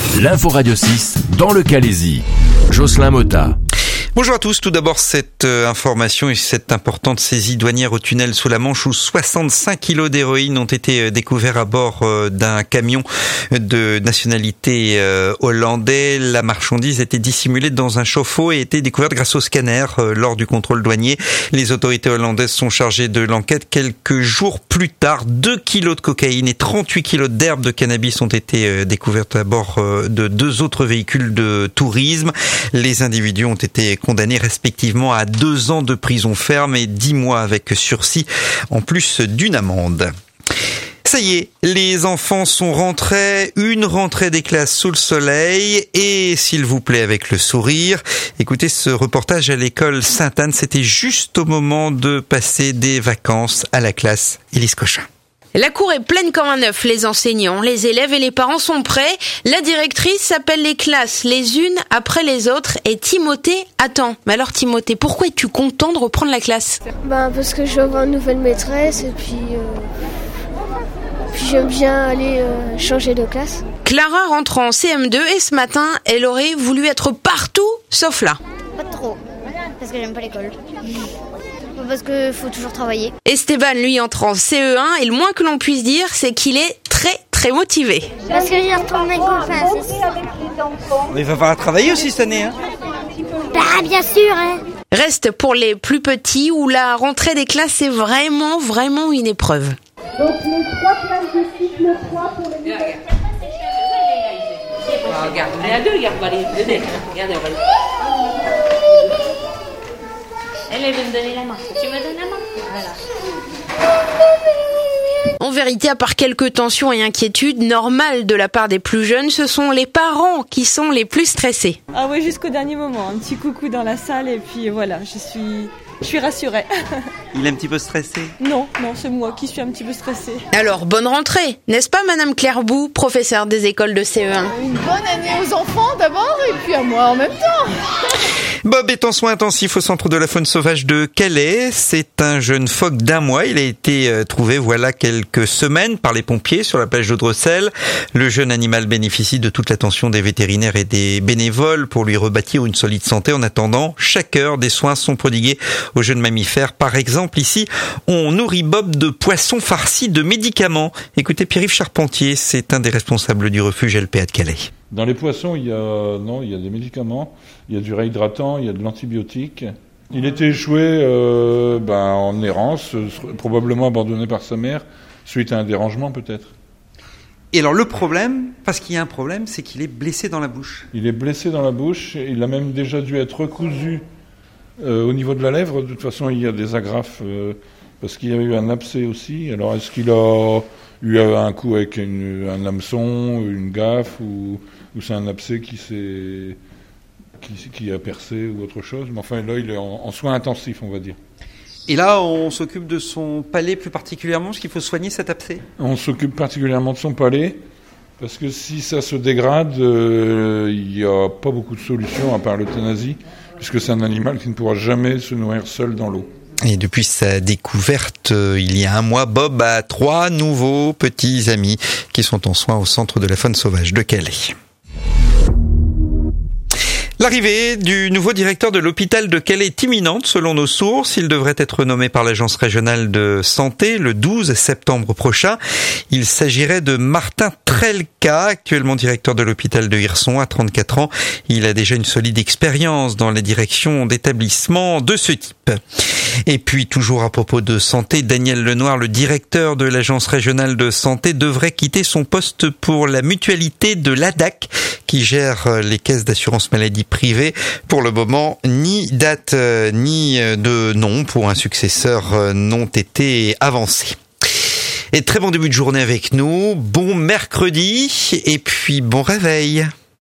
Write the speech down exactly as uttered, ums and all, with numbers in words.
L'info Radio six dans le Calaisis. Jocelyn Motta. Bonjour à tous. Tout d'abord, cette euh, information et cette importante saisie douanière au tunnel sous la Manche où soixante-cinq kilos d'héroïne ont été euh, découverts à bord euh, d'un camion de nationalité euh, hollandais. La marchandise était dissimulée dans un chauffe-eau et était découverte grâce au scanner euh, lors du contrôle douanier. Les autorités hollandaises sont chargées de l'enquête. Quelques jours plus tard, deux kilos de cocaïne et trente-huit kilos d'herbe de cannabis ont été euh, découvertes à bord euh, de deux autres véhicules de tourisme. Les individus ont été condamnés respectivement à deux ans de prison ferme et dix mois avec sursis, en plus d'une amende. Ça y est, les enfants sont rentrés, une rentrée des classes sous le soleil et, s'il vous plaît, avec le sourire. Écoutez ce reportage à l'école Sainte-Anne, c'était juste au moment de passer des vacances à la classe Élise Cochin. La cour est pleine comme un œuf, les enseignants, les élèves et les parents sont prêts. La directrice s'appelle les classes les unes après les autres et Timothée attend. Mais alors Timothée, pourquoi es-tu content de reprendre la classe ? Ben parce que je vais avoir une nouvelle maîtresse et puis, euh, puis j'aime bien aller euh, changer de classe. Clara rentre en C M deux et ce matin, elle aurait voulu être partout sauf là. Pas trop, parce que j'aime pas l'école. Parce qu'il faut toujours travailler. Esteban, lui, entre en C E un et le moins que l'on puisse dire, c'est qu'il est très très motivé. Parce que j'ai retrouvé mes copains, c'est ça. Il va falloir travailler aussi cette année, hein ? Bah bien sûr, hein. Reste pour les plus petits où la rentrée des classes est vraiment, vraiment une épreuve. Donc les trois classes de cycle trois pour les nouvelles. Ah, regarde, il y a deux, regarde, on va les donner. Regardez, on va les... Elle veut me donner la main. Tu me donnes la main ? Voilà. En vérité, à part quelques tensions et inquiétudes normales de la part des plus jeunes, ce sont les parents qui sont les plus stressés. Ah oui, jusqu'au dernier moment. Un petit coucou dans la salle et puis voilà, je suis... Je suis rassurée. Il est un petit peu stressé ? Non, non, c'est moi qui suis un petit peu stressée. Alors, bonne rentrée, n'est-ce pas Madame Clairbou, professeure des écoles de C E un ? Une bonne année aux enfants d'abord et puis à moi en même temps. Bob est en soins intensifs au centre de la faune sauvage de Calais. C'est un jeune phoque d'un mois. Il a été trouvé voilà quelques semaines par les pompiers sur la plage de Dressel. Le jeune animal bénéficie de toute l'attention des vétérinaires et des bénévoles pour lui rebâtir une solide santé. En attendant, chaque heure, des soins sont prodigués aux jeunes mammifères. Par exemple, ici, on nourrit Bob de poissons farcis de médicaments. Écoutez Pierre-Yves Charpentier, c'est un des responsables du refuge L P A de Calais. Dans les poissons, il y a non, il y a des médicaments, il y a du réhydratant, il y a de l'antibiotique. Il était échoué euh, ben, en errance, euh, probablement abandonné par sa mère, suite à un dérangement peut-être. Et alors le problème, parce qu'il y a un problème, c'est qu'il est blessé dans la bouche. Il est blessé dans la bouche, il a même déjà dû être recousu euh, au niveau de la lèvre. De toute façon, il y a des agrafes, euh, parce qu'il y a eu un abcès aussi. Alors est-ce qu'il a eu un coup avec une, un hameçon, une gaffe, ou, ou c'est un abcès qui s'est... Qui, qui a percé ou autre chose, mais enfin là il est en, en soins intensifs, on va dire. Et là on s'occupe de son palais plus particulièrement, parce qu'il faut soigner cet abcès. On s'occupe particulièrement de son palais, parce que si ça se dégrade, euh, il n'y a pas beaucoup de solutions à part l'euthanasie, puisque c'est un animal qui ne pourra jamais se nourrir seul dans l'eau. Et depuis sa découverte, euh, il y a un mois, Bob a trois nouveaux petits amis qui sont en soins au centre de la faune sauvage de Calais. L'arrivée du nouveau directeur de l'hôpital de Calais est imminente selon nos sources. Il devrait être nommé par l'agence régionale de santé le douze septembre prochain. Il s'agirait de Martin Trelka, actuellement directeur de l'hôpital de Hirson à trente-quatre ans. Il a déjà une solide expérience dans les directions d'établissements de ce type. Et puis, toujours à propos de santé, Daniel Lenoir, le directeur de l'agence régionale de santé, devrait quitter son poste pour la mutualité de l'A D A C, qui gère les caisses d'assurance maladie privées. Pour le moment, ni date ni de nom pour un successeur n'ont été avancés. Et très bon début de journée avec nous, bon mercredi et puis bon réveil.